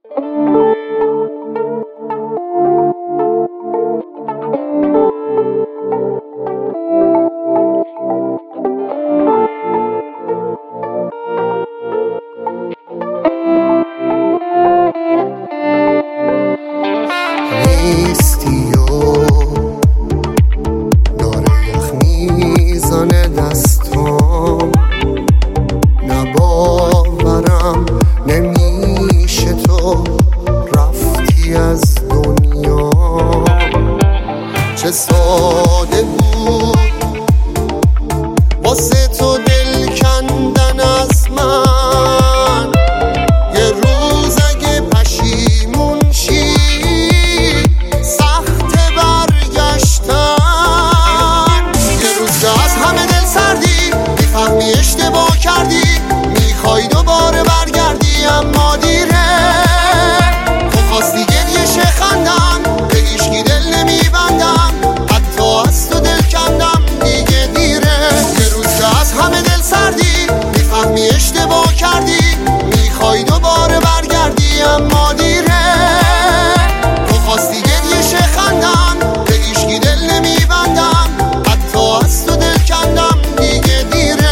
نیستی و داره یخ میزنه دستام، نباورم نمیشه تو رفتی از دنیا. چه ساده بود واسه تو دل کندن از من، یه روز اگه پشیمون شی سخت برگشتن. یه روز که از همه دل سردی میفهمی اشتباه کردی، میخوای دوباره برگردی اما دیره. تو خواستی گریه خندم، به هیچکی دل نمیبندم، حتی از تو دل کندم دیگه دیره. یه روز که از همه دل سردی میفهمی اشتباه کردی، میخوای دوباره برگردی اما دیره. تو خواستی گریه خندم، به هیچکی دل نمیبندم، حتی از تو دل کندم دیگه دیره.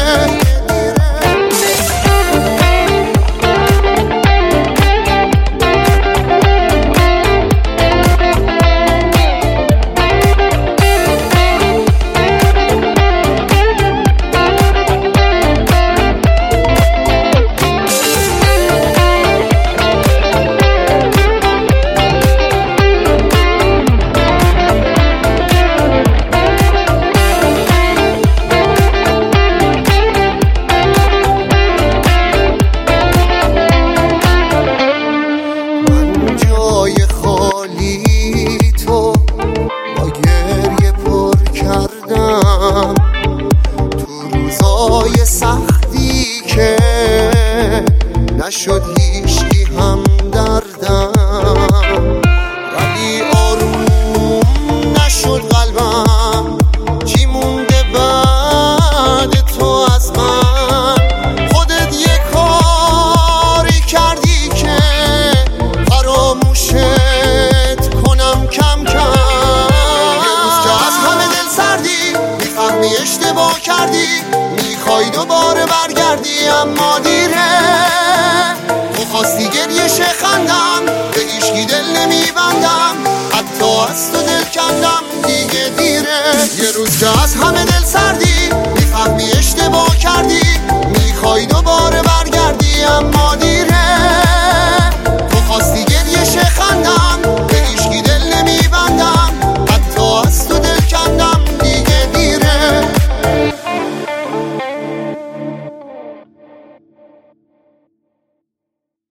تو روزای سختی که نشد هیچکی هم دردم، ولی آروم نشد قلبم. چی مونده بعد تو از من؟ خودت یه کاری کردی که فراموشت کنم کم کم. میفهمی اشتباه کردی، میخوای دوباره برگردی اما دیره. تو خواستی گریه خندم، به هیچکی دل نمیبندم، حتی از تو دل کندم دیگه دیره. یه روز که از همه